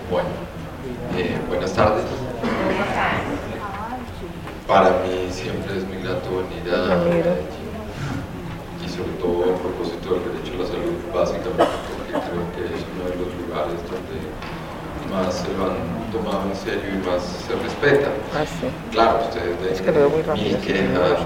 Bueno, buenas tardes. Para mí siempre es muy grato venir a Medellín, y sobre todo a propósito del derecho a la salud, básicamente porque creo que es uno de los lugares donde más se lo han tomado en serio y más se respeta. Claro, ustedes ven mil quejas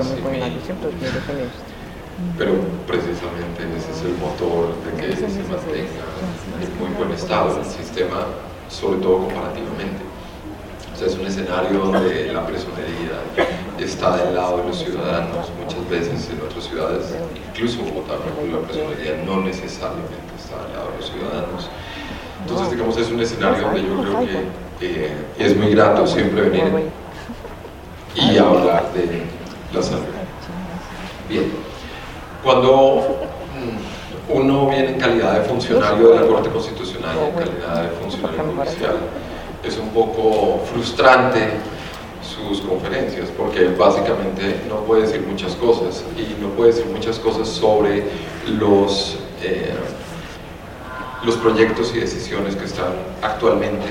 pero precisamente ese es el motor de que se mantenga en muy buen estado el sistema, sobre todo comparativamente. O sea, es un escenario donde la personería está del lado de los ciudadanos. Muchas veces en otras ciudades, incluso Bogotá, la personería no necesariamente está del lado de los ciudadanos. Entonces, digamos, es un escenario donde yo creo que es muy grato siempre venir y hablar de la salud. Bien, cuando uno viene en calidad de funcionario de la Corte Constitucional y en calidad de funcionario judicial, es un poco frustrante sus conferencias, porque básicamente no puede decir muchas cosas, y no puede decir muchas cosas sobre los proyectos y decisiones que están actualmente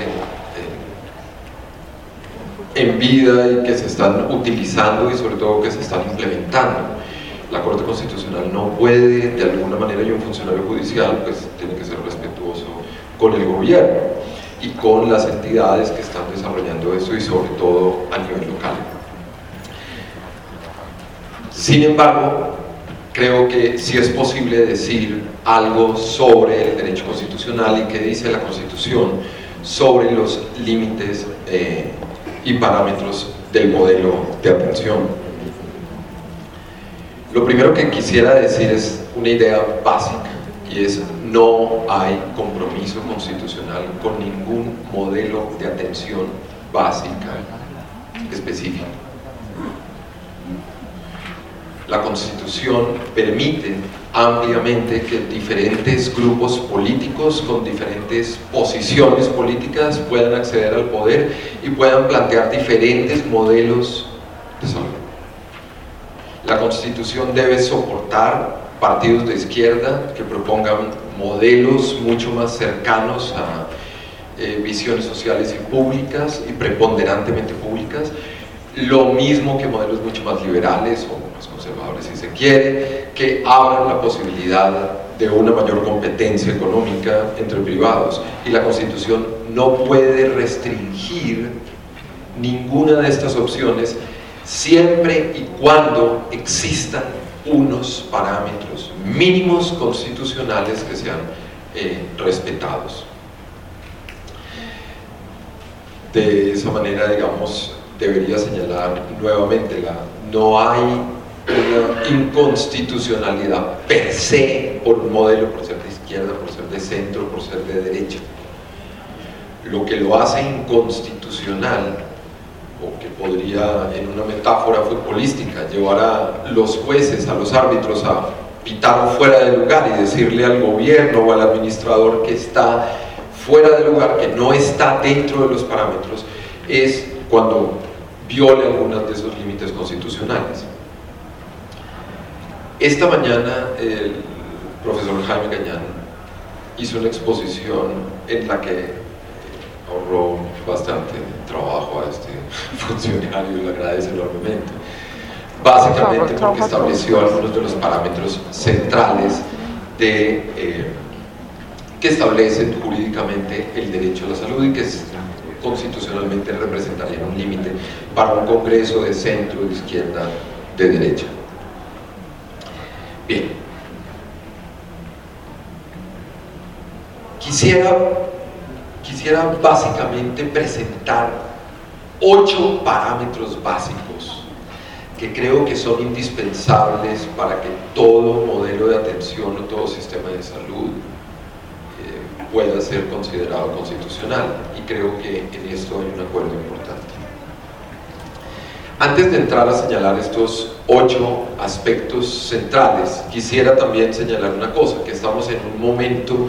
en vida y que se están utilizando y sobre todo que se están implementando. La Corte Constitucional no puede, de alguna manera, y un funcionario judicial pues tiene que ser respetuoso con el gobierno y con las entidades que están desarrollando esto, y sobre todo a nivel local. Sin embargo, creo que sí es posible decir algo sobre el derecho constitucional y qué dice la Constitución sobre los límites y parámetros del modelo de atención. Lo primero que quisiera decir es una idea básica, y es: no hay compromiso constitucional con ningún modelo de atención básica específico. La Constitución permite ampliamente que diferentes grupos políticos con diferentes posiciones políticas puedan acceder al poder y puedan plantear diferentes modelos de salud. La Constitución debe soportar partidos de izquierda que propongan modelos mucho más cercanos a visiones sociales y públicas, y preponderantemente públicas, lo mismo que modelos mucho más liberales o más conservadores, si se quiere, que abran la posibilidad de una mayor competencia económica entre privados. Y la Constitución no puede restringir ninguna de estas opciones siempre y cuando existan unos parámetros mínimos constitucionales que sean respetados. De esa manera, digamos, debería señalar nuevamente, no hay una inconstitucionalidad per se por un modelo, por ser de izquierda, por ser de centro, por ser de derecha. Lo que lo hace inconstitucional, o que podría, en una metáfora futbolística, llevar a los jueces, a los árbitros a pitar fuera de lugar y decirle al gobierno o al administrador que está fuera de lugar, que no está dentro de los parámetros, es cuando viole algunos de esos límites constitucionales. Esta mañana el profesor Jaime Gañán hizo una exposición en la que ahorró bastante trabajo a este funcionario, y lo agradece enormemente, básicamente porque estableció algunos de los parámetros centrales que establecen jurídicamente el derecho a la salud y que constitucionalmente representarían un límite para un Congreso de centro, de izquierda, de derecha. Bien, quisiera básicamente presentar 8 parámetros básicos que creo que son indispensables para que todo modelo de atención o todo sistema de salud pueda ser considerado constitucional, y creo que en esto hay un acuerdo importante. Antes de entrar a señalar estos 8 aspectos centrales, quisiera también señalar una cosa: que estamos en un momento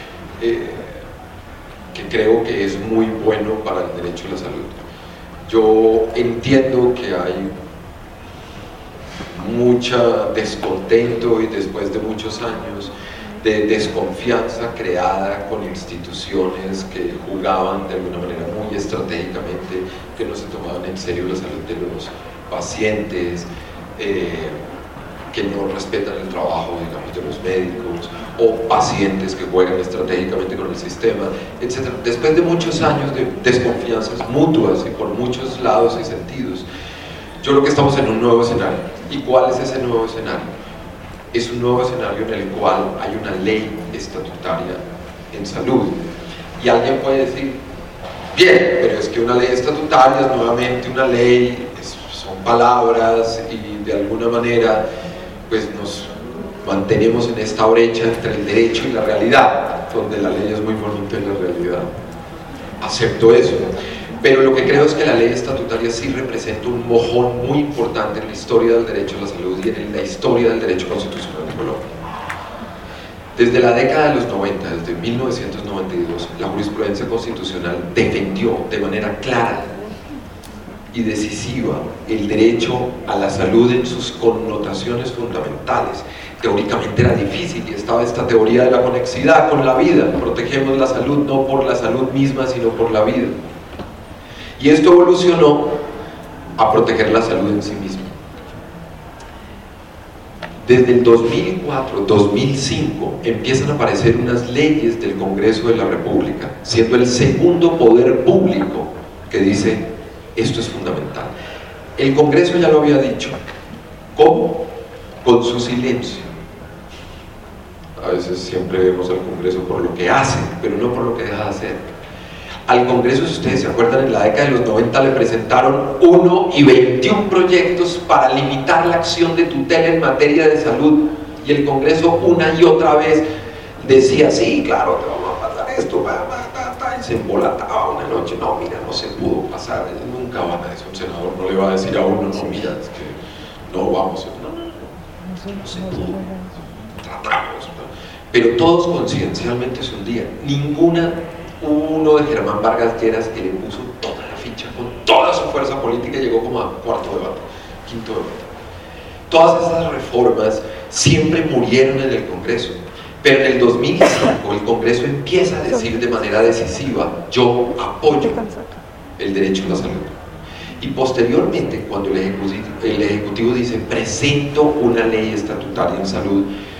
que creo que es muy bueno para el derecho a la salud. Yo entiendo que hay mucho descontento, y después de muchos años de desconfianza creada con instituciones que jugaban de alguna manera muy estratégicamente, que no se tomaban en serio la salud de los pacientes, que no respetan el trabajo, digamos, de los médicos, o pacientes que juegan estratégicamente con el sistema, etc. Después de muchos años de desconfianzas mutuas y por muchos lados y sentidos, yo creo que estamos en un nuevo escenario. ¿Y cuál es ese nuevo escenario? Es un nuevo escenario en el cual hay una ley estatutaria en salud. Y alguien puede decir, bien, pero es que una ley estatutaria es nuevamente una ley, son palabras y de alguna manera pues nos mantenemos en esta brecha entre el derecho y la realidad, donde la ley es muy bonita y la realidad. Acepto eso. Pero lo que creo es que la ley estatutaria sí representa un mojón muy importante en la historia del derecho a la salud y en la historia del derecho constitucional en Colombia. Desde la década de los 90, desde 1992, la jurisprudencia constitucional defendió de manera clara y decisiva el derecho a la salud en sus connotaciones fundamentales. Teóricamente era difícil y estaba esta teoría de la conexidad con la vida. Protegemos la salud no por la salud misma, sino por la vida. Y esto evolucionó a proteger la salud en sí misma. Desde el 2004, 2005 empiezan a aparecer unas leyes del Congreso de la República, siendo el segundo poder público que dice esto es fundamental. El Congreso ya lo había dicho. ¿Cómo? Con su silencio. A veces siempre vemos al Congreso por lo que hace, pero no por lo que deja de hacer. Al Congreso, si ustedes se acuerdan, en la década de los 90 le presentaron 1 y 21 proyectos para limitar la acción de tutela en materia de salud, y el Congreso una y otra vez decía, sí, claro, te vamos a pasar esto, y se embolataba una noche, no, mira, no se pudo pasar, nunca van a decir, un senador no le va a decir a uno, no, mira, es que no vamos, no se pudo, tratamos, ¿no? Pero todos conciencialmente se hundían. Uno de Germán Vargas Lleras que le puso toda la ficha, con toda su fuerza política, llegó como a cuarto debate, quinto debate. Todas esas reformas siempre murieron en el Congreso, pero en el 2005 el Congreso empieza a decir de manera decisiva, yo apoyo el derecho a la salud. Y posteriormente, cuando el Ejecutivo dice, presento una ley estatutaria en salud,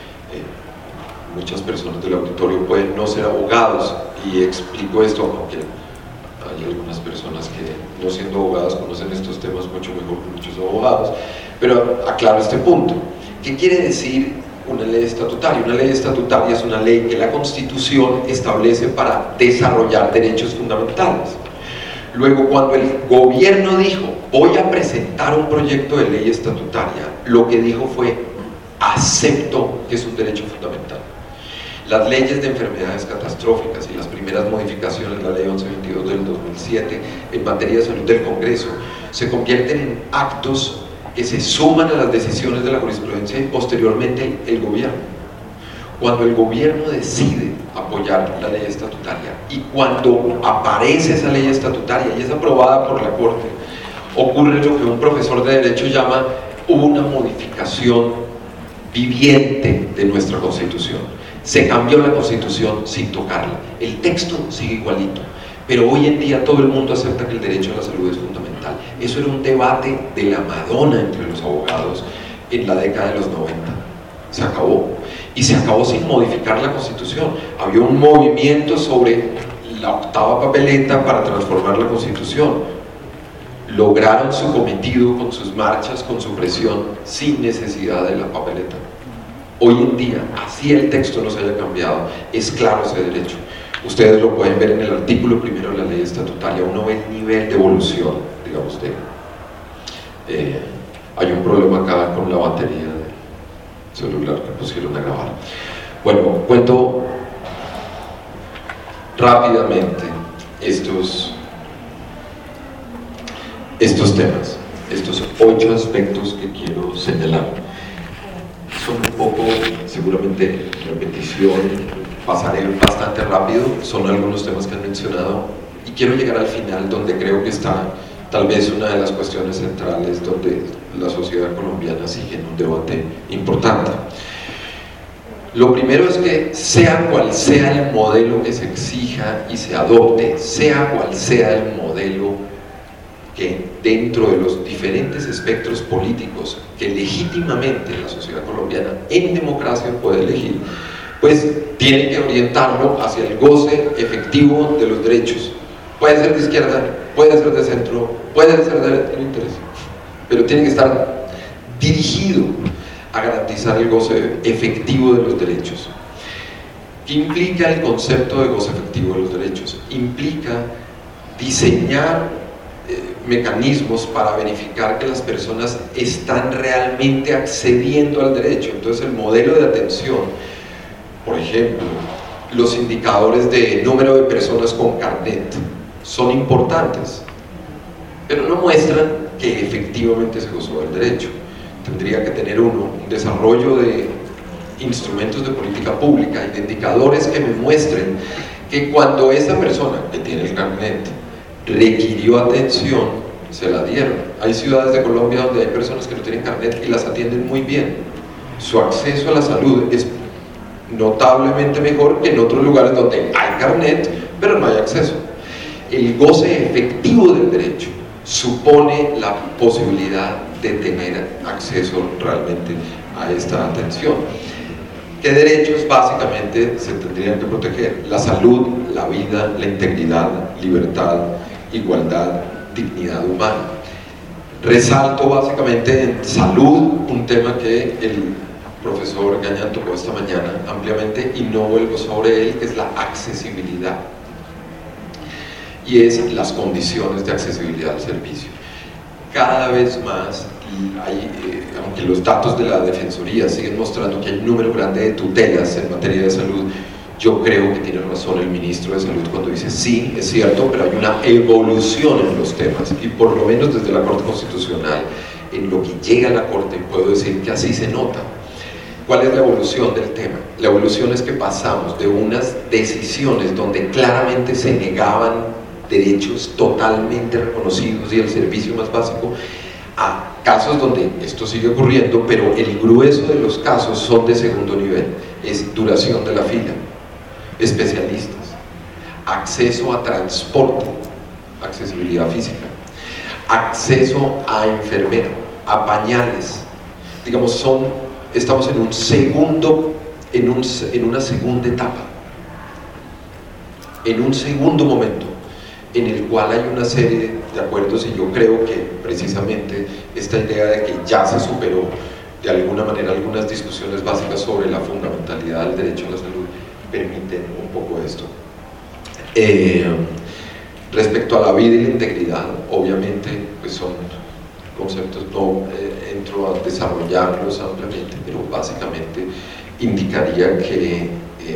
muchas personas del auditorio pueden no ser abogados, y explico esto, aunque hay algunas personas que no siendo abogadas conocen estos temas mucho mejor que muchos abogados, pero aclaro este punto. ¿Qué quiere decir una ley estatutaria? Una ley estatutaria es una ley que la Constitución establece para desarrollar derechos fundamentales. Luego, cuando el gobierno dijo, voy a presentar un proyecto de ley estatutaria, lo que dijo fue, acepto que es un derecho fundamental. Las leyes de enfermedades catastróficas y las primeras modificaciones, la ley 1122 del 2007 en materia de salud del Congreso, se convierten en actos que se suman a las decisiones de la jurisprudencia y posteriormente el gobierno. Cuando el gobierno decide apoyar la ley estatutaria y cuando aparece esa ley estatutaria y es aprobada por la Corte, ocurre lo que un profesor de Derecho llama una modificación viviente de nuestra Constitución. Se cambió la Constitución sin tocarla, el texto sigue igualito, pero hoy en día todo el mundo acepta que el derecho a la salud es fundamental. Eso era un debate de la Madonna entre los abogados en la década de los 90. Se acabó, y se acabó sin modificar la Constitución. Había un movimiento sobre la 8ª papeleta para transformar la Constitución. Lograron su cometido con sus marchas, con su presión, sin necesidad de la papeleta. Hoy en día, así el texto no se haya cambiado, es claro ese derecho. Ustedes lo pueden ver en el artículo primero de la ley estatutaria. Uno ve el nivel de evolución, digamos, hay un problema acá con la batería del celular que pusieron a grabar. Bueno, cuento rápidamente estos temas, estos 8 aspectos que quiero señalar. Son un poco, seguramente, repetición, pasaré bastante rápido, son algunos temas que han mencionado, y quiero llegar al final donde creo que está tal vez una de las cuestiones centrales donde la sociedad colombiana sigue en un debate importante. Lo primero es que sea cual sea el modelo que se exija y se adopte, sea cual sea el modelo que dentro de los diferentes espectros políticos que legítimamente la sociedad colombiana en democracia puede elegir, pues tiene que orientarlo hacia el goce efectivo de los derechos. Puede ser de izquierda, puede ser de centro, puede ser de interés, pero tiene que estar dirigido a garantizar el goce efectivo de los derechos. ¿Qué implica el concepto de goce efectivo de los derechos? Implica diseñar mecanismos para verificar que las personas están realmente accediendo al derecho. Entonces el modelo de atención, por ejemplo, los indicadores de número de personas con carnet son importantes, pero no muestran que efectivamente se gozó del derecho. Tendría que tener un desarrollo de instrumentos de política pública y de indicadores que me muestren que cuando esa persona que tiene el carnet requirió atención, se la dieron. Hay ciudades de Colombia donde hay personas que no tienen carnet y las atienden muy bien. Su acceso a la salud es notablemente mejor que en otros lugares donde hay carnet, pero no hay acceso. El goce efectivo del derecho supone la posibilidad de tener acceso realmente a esta atención. ¿Qué derechos básicamente se tendrían que proteger? La salud, la vida, la integridad, libertad, igualdad, dignidad humana. Resalto básicamente en salud un tema que el profesor Gañán tocó esta mañana ampliamente y no vuelvo sobre él, que es la accesibilidad, y es las condiciones de accesibilidad al servicio. Cada vez más hay, aunque los datos de la Defensoría siguen mostrando que hay un número grande de tutelas en materia de salud, yo creo que tiene razón el ministro de Salud cuando dice sí, es cierto, pero hay una evolución en los temas, y por lo menos desde la Corte Constitucional, en lo que llega a la Corte, puedo decir que así se nota. ¿Cuál es la evolución del tema? La evolución es que pasamos de unas decisiones donde claramente se negaban derechos totalmente reconocidos y el servicio más básico, a casos donde esto sigue ocurriendo, pero el grueso de los casos son de segundo nivel. Es duración de la fila, especialistas, acceso a transporte, accesibilidad física, acceso a enfermera, a pañales. Digamos, estamos en un segundo, en una segunda etapa, en un segundo momento, en el cual hay una serie de acuerdos, y yo creo que precisamente esta idea de que ya se superó de alguna manera algunas discusiones básicas sobre la fundamentalidad del derecho a la salud permiten un poco esto. Respecto a la vida y la integridad, obviamente pues son conceptos, no entro a desarrollarlos ampliamente, pero básicamente indicaría que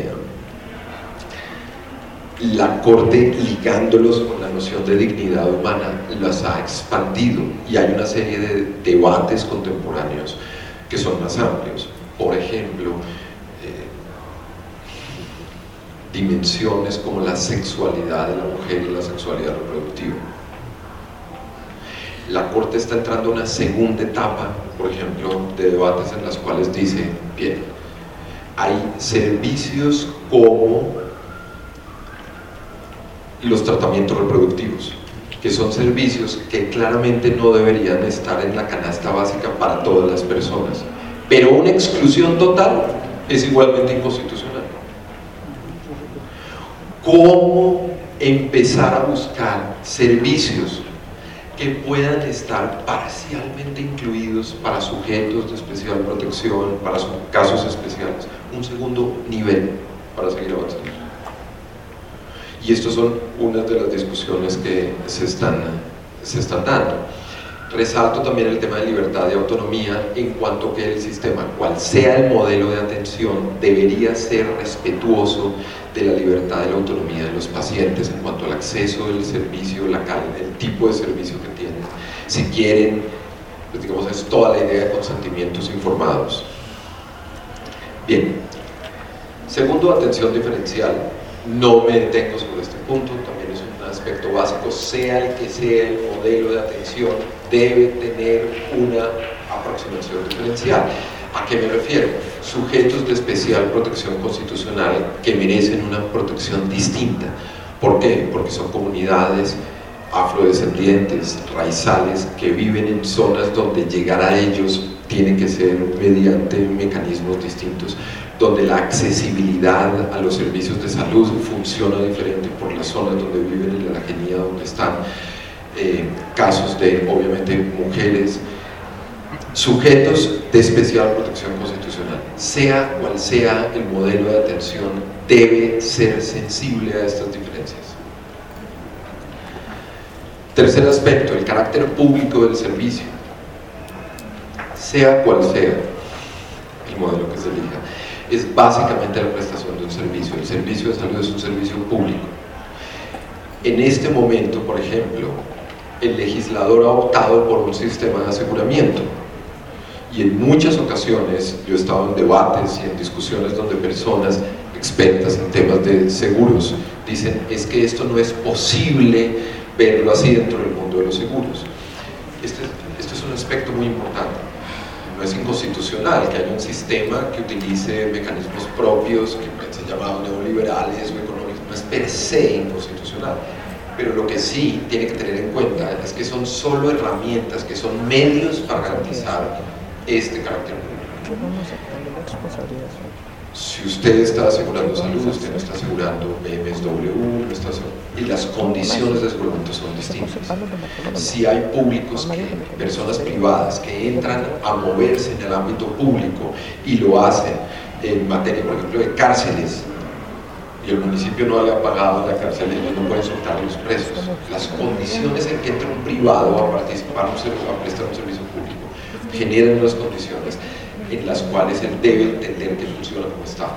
la Corte, ligándolos con la noción de dignidad humana, las ha expandido, y hay una serie de debates contemporáneos que son más amplios. Por ejemplo, dimensiones como la sexualidad de la mujer y la sexualidad reproductiva. La Corte está entrando a una segunda etapa, por ejemplo, de debates en las cuales dice, bien, hay servicios como los tratamientos reproductivos, que son servicios que claramente no deberían estar en la canasta básica para todas las personas, pero una exclusión total es igualmente inconstitucional. ¿Cómo empezar a buscar servicios que puedan estar parcialmente incluidos para sujetos de especial protección, para casos especiales? Un segundo nivel para seguir avanzando. Y estas son unas de las discusiones que se están dando. Resalto también el tema de libertad y autonomía, en cuanto que el sistema, cual sea el modelo de atención, debería ser respetuoso de la libertad y la autonomía de los pacientes en cuanto al acceso del servicio, el tipo de servicio que tienen. Si quieren, pues digamos, es toda la idea de consentimientos informados. Bien. Segundo, atención diferencial. No me detengo sobre este punto, también es un aspecto básico. Sea el que sea el modelo de atención, debe tener una aproximación diferencial. ¿A qué me refiero? Sujetos de especial protección constitucional que merecen una protección distinta. ¿Por qué? Porque son comunidades afrodescendientes, raizales, que viven en zonas donde llegar a ellos tiene que ser mediante mecanismos distintos, donde la accesibilidad a los servicios de salud funciona diferente por las zonas donde viven y la etnia donde están. Casos de, obviamente, mujeres, sujetos de especial protección constitucional. Sea cual sea el modelo de atención, debe ser sensible a estas diferencias. Tercer aspecto, el carácter público del servicio. Sea cual sea el modelo que se elija, es básicamente la prestación de un servicio. El servicio de salud es un servicio público. En este momento, por ejemplo, el legislador ha optado por un sistema de aseguramiento, y en muchas ocasiones yo he estado en debates y en discusiones donde personas expertas en temas de seguros dicen: es que esto no es posible verlo así dentro del mundo de los seguros. Este es un aspecto muy importante. No es inconstitucional que haya un sistema que utilice mecanismos propios, que pueden ser llamados neoliberales o económicos. No es per se inconstitucional, pero lo que sí tiene que tener en cuenta es que son solo herramientas, que son medios para garantizar este carácter público. Si usted está asegurando salud, usted no está asegurando BMW, no está y las condiciones de aseguramiento son distintas. Si hay públicos, personas privadas que entran a moverse en el ámbito público y lo hacen en materia, por ejemplo, de cárceles, y el municipio no le ha pagado la cárcel, ellos no pueden soltar a los presos. Las condiciones en que entra un privado a participar, a prestar un servicio público, generan unas condiciones en las cuales él debe entender que funciona como Estado.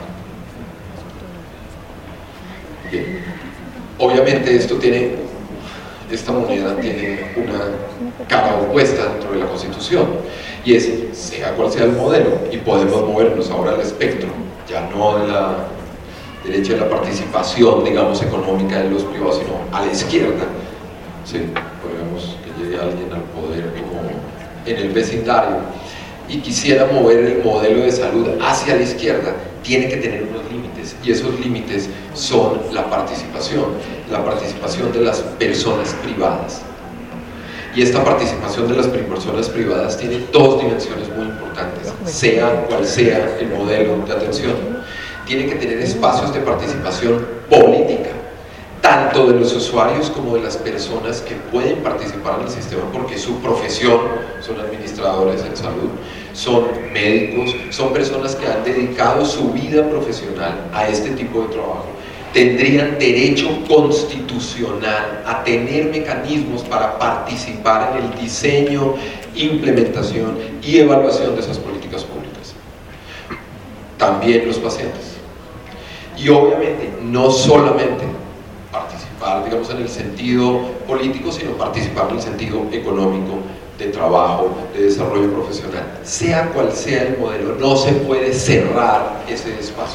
Bien. Obviamente esta moneda tiene una cara opuesta dentro de la Constitución, y es, sea cual sea el modelo, y podemos movernos ahora al espectro, ya no de la derecha de la participación, digamos, económica de los privados, sino a la izquierda. Sí, podemos que llegue alguien al poder como en el vecindario y quisiera mover el modelo de salud hacia la izquierda, tiene que tener unos límites, y esos límites son la participación de las personas privadas. Y esta participación de las personas privadas tiene dos dimensiones muy importantes, sea cual sea el modelo de atención. Tiene que tener espacios de participación política, tanto de los usuarios como de las personas que pueden participar en el sistema, porque su profesión, son administradores en salud, son médicos, son personas que han dedicado su vida profesional a este tipo de trabajo. Tendrían derecho constitucional a tener mecanismos para participar en el diseño, implementación y evaluación de esas políticas públicas. También los pacientes. Y obviamente no solamente participar, digamos, en el sentido político, sino participar en el sentido económico, de trabajo, de desarrollo profesional. Sea cual sea el modelo, no se puede cerrar ese espacio.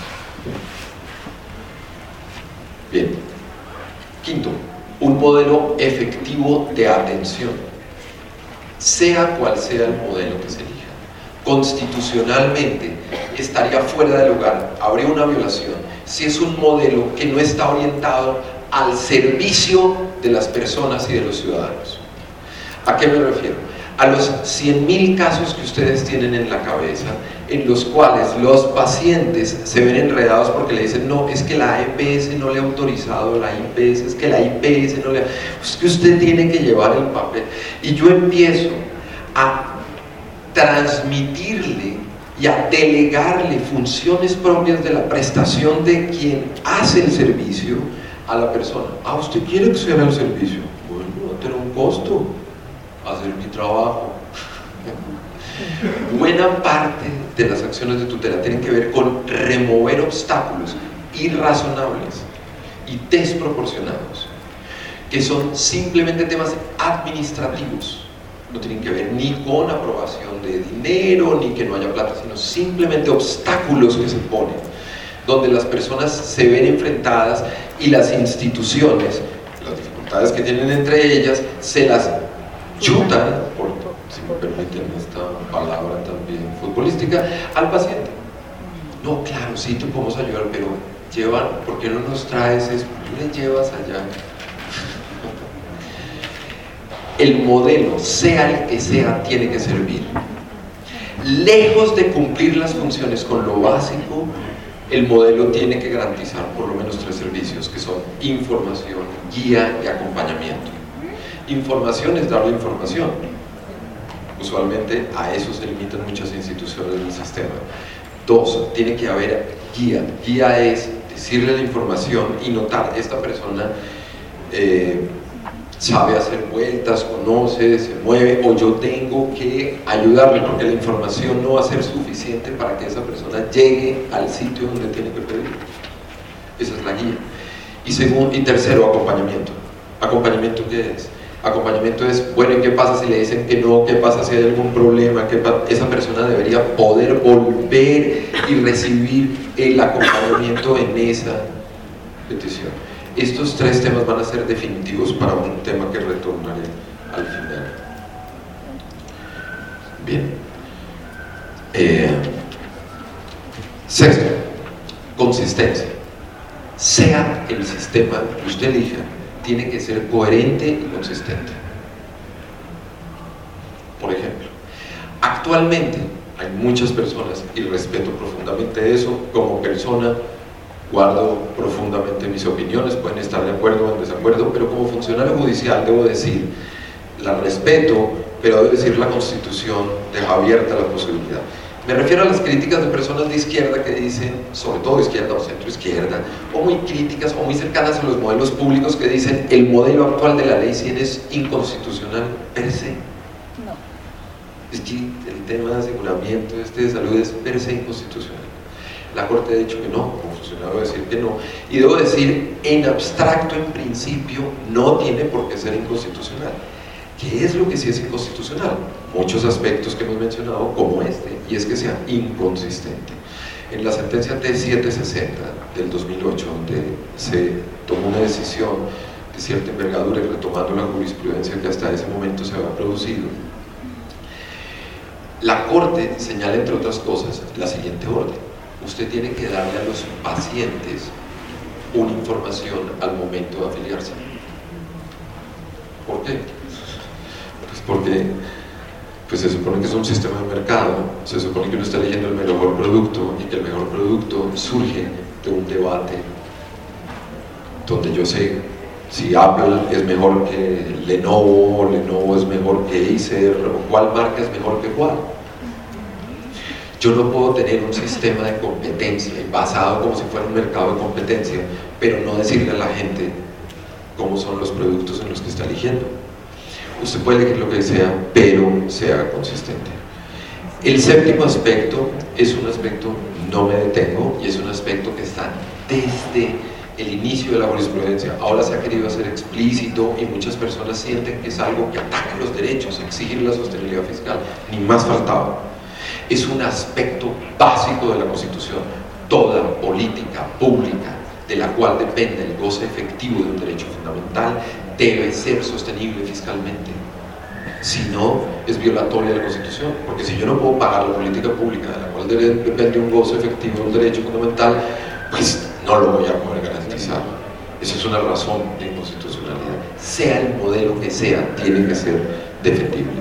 Bien. Quinto, un modelo efectivo de atención. Sea cual sea el modelo que se elija, constitucionalmente estaría fuera de lugar, habría una violación si es un modelo que no está orientado al servicio de las personas y de los ciudadanos. ¿A qué me refiero? A los 100.000 casos que ustedes tienen en la cabeza, en los cuales los pacientes se ven enredados porque le dicen: no, es que la EPS no le ha autorizado la IPS, es que la IPS no le ha... Es que usted tiene que llevar el papel. Y yo empiezo a transmitirle y a delegarle funciones propias de la prestación de quien hace el servicio a la persona. Ah, ¿usted quiere que se haga el servicio? Bueno, va a tener un costo hacer mi trabajo. Buena parte de las acciones de tutela tienen que ver con remover obstáculos irrazonables y desproporcionados, que son simplemente temas administrativos. No tienen que ver ni con aprobación de dinero, ni que no haya plata, sino simplemente obstáculos que se ponen, donde las personas se ven enfrentadas y las instituciones, las dificultades que tienen entre ellas, se las chutan, por si me permiten esta palabra también futbolística, al paciente. No, claro, sí, te podemos ayudar, pero ¿por qué no nos traes eso? ¿Por qué le llevas allá? El modelo, sea el que sea, tiene que servir. Lejos de cumplir las funciones con lo básico, el modelo tiene que garantizar por lo menos 3 servicios, que son información, guía y acompañamiento. Información es darle información. Usualmente a eso se limitan muchas instituciones del sistema. 2, tiene que haber guía. Guía es decirle la información y notar, esta persona sabe hacer vueltas, conoce, se mueve, o yo tengo que ayudarle, porque la información no va a ser suficiente para que esa persona llegue al sitio donde tiene que pedir. Esa es la guía. Y tercero, acompañamiento. ¿Acompañamiento qué es? Acompañamiento es, bueno, ¿y qué pasa si le dicen que no? ¿Qué pasa si hay algún problema? Esa persona debería poder volver y recibir el acompañamiento en esa petición. Estos 3 temas van a ser definitivos para un tema que retornaré al final. Bien. Sexto, consistencia. Sea el sistema que usted elija, tiene que ser coherente y consistente. Por ejemplo, actualmente hay muchas personas, y respeto profundamente eso, como persona guardo profundamente mis opiniones, pueden estar de acuerdo o en desacuerdo, pero como funcionario judicial debo decir, la respeto, pero debo decir, la Constitución deja abierta la posibilidad. Me refiero a las críticas de personas de izquierda que dicen, sobre todo izquierda o centro izquierda, o muy críticas o muy cercanas a los modelos públicos que dicen el modelo actual de la ley 100 es inconstitucional per se. No. Es que el tema de aseguramiento de salud es per se inconstitucional. La Corte ha dicho que no, como funcionario debo decir que no, y debo decir, en abstracto, en principio, no tiene por qué ser inconstitucional. ¿Qué es lo que sí es inconstitucional? Muchos aspectos que hemos mencionado, como este, y es que sea inconsistente. En la sentencia T760 del 2008, donde se tomó una decisión de cierta envergadura y retomando la jurisprudencia que hasta ese momento se había producido, la Corte señala, entre otras cosas, la siguiente orden: usted tiene que darle a los pacientes una información al momento de afiliarse. ¿Por qué? Pues porque se supone que es un sistema de mercado, se supone que uno está leyendo el mejor producto y que el mejor producto surge de un debate donde yo sé si Apple es mejor que Lenovo, Lenovo es mejor que Acer, o cuál marca es mejor que cuál. Yo no puedo tener un sistema de competencia basado como si fuera un mercado de competencia, pero no decirle a la gente cómo son los productos en los que está eligiendo. Usted puede elegir lo que sea, pero sea consistente. El séptimo aspecto es un aspecto, no me detengo, y es un aspecto que está desde el inicio de la jurisprudencia. Ahora se ha querido hacer explícito y muchas personas sienten que es algo que ataca los derechos, exigir la sostenibilidad fiscal, ni más faltaba. Es un aspecto básico de la Constitución. Toda política pública de la cual depende el goce efectivo de un derecho fundamental debe ser sostenible fiscalmente. Si no, es violatoria de la Constitución, porque si yo no puedo pagar la política pública de la cual depende un goce efectivo de un derecho fundamental, pues no lo voy a poder garantizar. Eso es una razón de inconstitucionalidad. Sea el modelo que sea, tiene que ser defendible.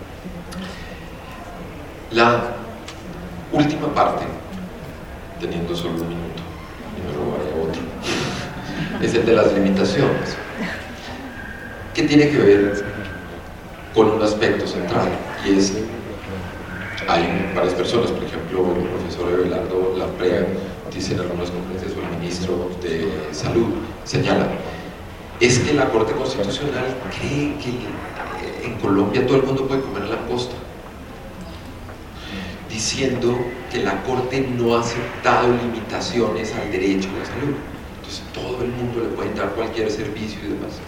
La última parte, teniendo solo un minuto, y me robaré otro, es el de las limitaciones, que tiene que ver con un aspecto central, y es, hay varias personas, por ejemplo, el profesor Abelardo Laprea dice en algunas conferencias, o el ministro de Salud señala, es que la Corte Constitucional cree que en Colombia todo el mundo puede comer langosta, diciendo que la Corte no ha aceptado limitaciones al derecho a la salud. Entonces todo el mundo le puede dar cualquier servicio y demás.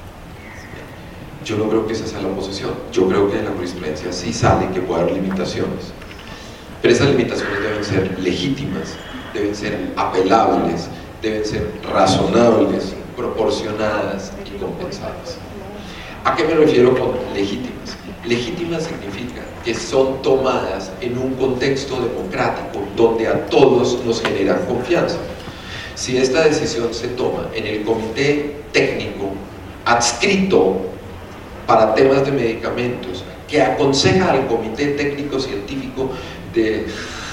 Yo no creo que esa sea la posición. Yo creo que en la jurisprudencia sí sale que puede haber limitaciones, pero esas limitaciones deben ser legítimas, deben ser apelables, deben ser razonables, proporcionadas y compensadas. ¿A qué me refiero con legítimas? Legítimas significa que son tomadas en un contexto democrático donde a todos nos generan confianza. Si esta decisión se toma en el comité técnico adscrito para temas de medicamentos, que aconseja al comité técnico científico del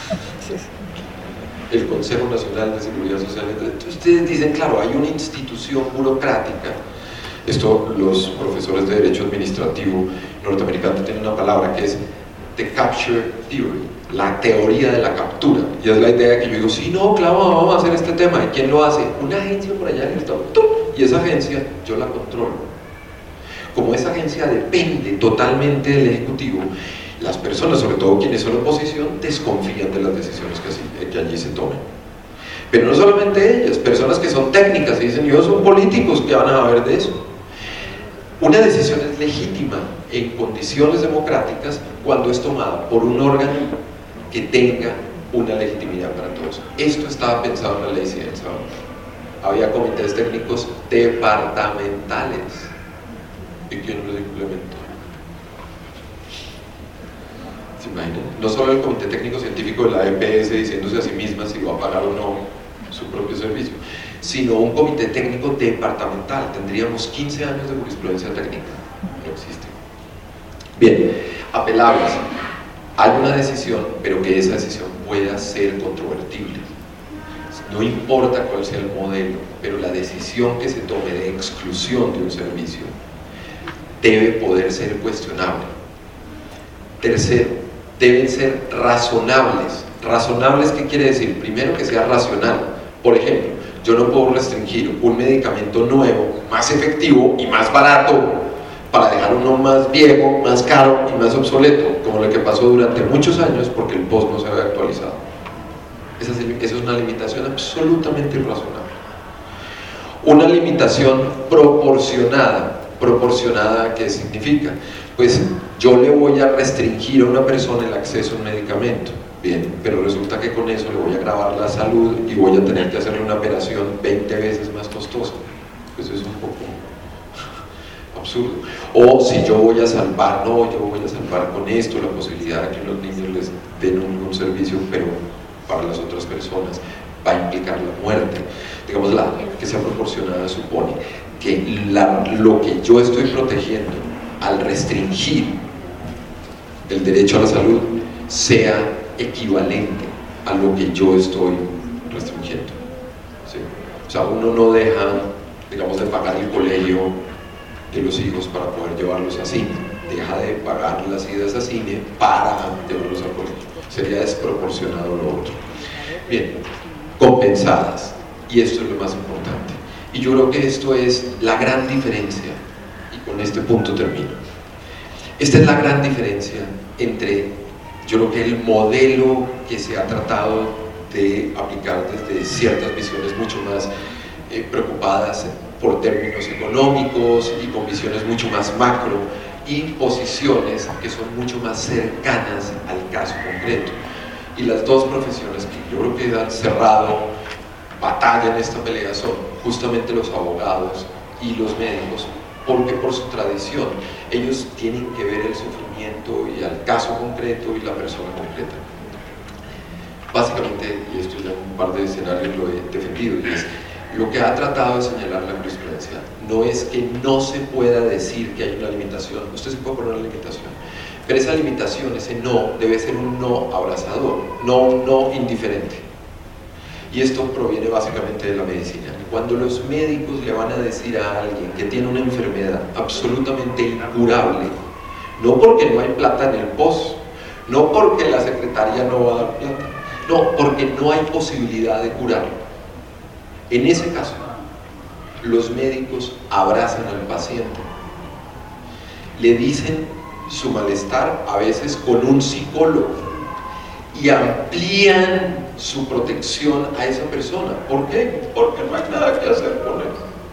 Consejo Nacional de Seguridad Social, ustedes dicen, claro, hay una institución burocrática. Esto los profesores de Derecho Administrativo norteamericanos tienen una palabra que es the capture theory, la teoría de la captura, y es la idea que yo digo, sí, no, claro, vamos a hacer este tema. ¿Y quién lo hace? Una agencia por allá en el estado, y esa agencia yo la controlo. Como esa agencia depende totalmente del Ejecutivo, las personas, sobre todo quienes son oposición, desconfían de las decisiones que allí se tomen. Pero no solamente ellas, personas que son técnicas y dicen, yo son políticos, ¿qué van a ver de eso? Una decisión es legítima en condiciones democráticas cuando es tomada por un órgano que tenga una legitimidad para todos. Esto estaba pensado en la ley Ciencia. Había comités técnicos departamentales. ¿Y quién los implementó? ¿Se imaginan? No solo el comité técnico científico de la EPS diciéndose a sí misma si va a pagar o no su propio servicio, sino un comité técnico departamental. Tendríamos 15 años de jurisprudencia técnica. No existe. Bien, apelables. Hay una decisión, pero que esa decisión pueda ser controvertible. No importa cuál sea el modelo, pero la decisión que se tome de exclusión de un servicio debe poder ser cuestionable. Tercero, deben ser razonables. ¿Razonables qué quiere decir? Primero, que sea racional. Por ejemplo, yo no puedo restringir un medicamento nuevo, más efectivo y más barato para dejar uno más viejo, más caro y más obsoleto, como lo que pasó durante muchos años porque el POS no se había actualizado. Esa es una limitación absolutamente irrazonable. Una limitación proporcionada. ¿Proporcionada qué significa? Pues yo le voy a restringir a una persona el acceso a un medicamento. Bien, pero resulta que con eso le voy a agravar la salud y voy a tener que hacerle una operación 20 veces más costosa. Pues eso es un poco absurdo. O si yo voy a salvar, no, yo voy a salvar con esto la posibilidad de que los niños les den un servicio, pero para las otras personas va a implicar la muerte. Digamos, la que sea proporcionada supone que lo que yo estoy protegiendo al restringir el derecho a la salud sea equivalente a lo que yo estoy restringiendo. ¿Sí? O sea, uno no deja, digamos, de pagar el colegio de los hijos para poder llevarlos a cine, deja de pagar las idas a cine para llevarlos al colegio. Sería desproporcionado lo otro. Bien, compensadas, y esto es lo más importante. Y yo creo que esto es la gran diferencia, y con este punto termino. Esta es la gran diferencia entre, yo creo que el modelo que se ha tratado de aplicar desde ciertas visiones mucho más preocupadas por términos económicos y con visiones mucho más macro, y posiciones que son mucho más cercanas al caso concreto. Y las dos profesiones que yo creo que han cerrado batalla en esta pelea son justamente los abogados y los médicos, porque por su tradición ellos tienen que ver el sufrimiento y al caso concreto y la persona concreta. Básicamente, y esto ya en un par de escenarios lo he defendido, y es lo que ha tratado de señalar la jurisprudencia no es que no se pueda decir que hay una limitación. Usted se puede poner una limitación, pero esa limitación, ese no, debe ser un no abrazador, no un no indiferente. Y esto proviene básicamente de la medicina. Cuando los médicos le van a decir a alguien que tiene una enfermedad absolutamente incurable, no porque no hay plata en el POS, no porque la secretaria no va a dar plata, no, porque no hay posibilidad de curarlo. En ese caso, los médicos abrazan al paciente, le dicen su malestar, a veces con un psicólogo, y amplían su protección a esa persona. ¿Por qué? Porque no hay nada que hacer con él.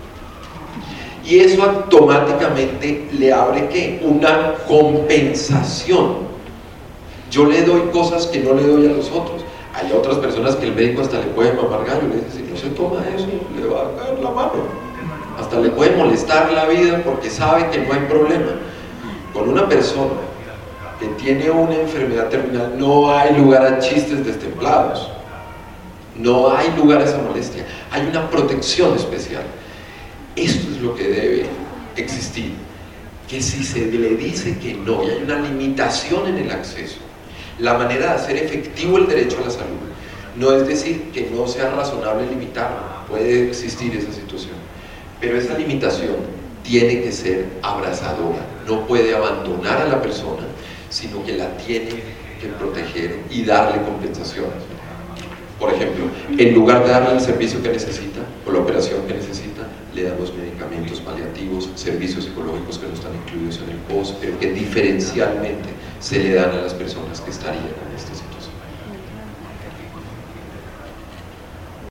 Y eso automáticamente le abre ¿qué? Una compensación. Yo le doy cosas que no le doy a los otros. Hay otras personas que el médico hasta le puede mamar gallo, le dice, si no se toma eso, le va a caer la mano. Hasta le puede molestar la vida porque sabe que no hay problema. Con una persona que tiene una enfermedad terminal no hay lugar a chistes destemplados, no hay lugar a esa molestia, hay una protección especial. Esto es lo que debe existir, que si se le dice que no y hay una limitación en el acceso, la manera de hacer efectivo el derecho a la salud no es decir que no sea razonable limitarlo, puede existir esa situación, pero esa limitación tiene que ser abrazadora, no puede abandonar a la persona, sino que la tiene que proteger y darle compensaciones. Por ejemplo, en lugar de darle el servicio que necesita o la operación que necesita, le damos medicamentos paliativos, servicios psicológicos que no están incluidos en el POS, pero que diferencialmente se le dan a las personas que estarían en esta situación.